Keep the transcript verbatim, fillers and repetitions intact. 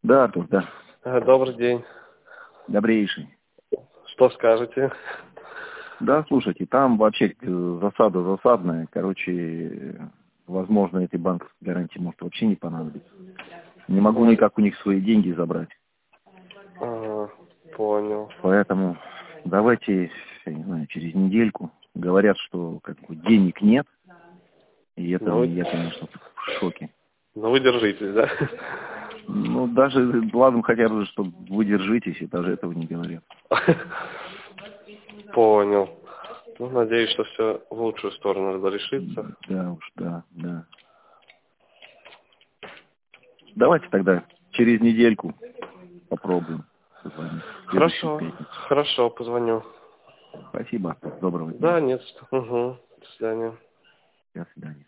Да, Артур, да. Добрый день. Добрейший. Что скажете? Да, слушайте, там вообще засада засадная. Короче, возможно, этой банковской гарантии может вообще не понадобиться. Не могу Ой. никак у них свои деньги забрать. Ага, понял. Поэтому давайте, я не знаю, через недельку. Говорят, что как бы денег нет. И это Ну, я, конечно, в шоке. ну вы держитесь, да? Ну, даже, ладно, хотя бы, что вы держитесь, и даже этого не говорят. Понял. Ну, надеюсь, что все в лучшую сторону разрешится. Да уж, да, да. Давайте тогда через недельку попробуем позвонить. В следующую Хорошо, пятницу. хорошо, позвоню. Спасибо. Доброго дня. Да, нет, что. Угу. До свидания. До свидания.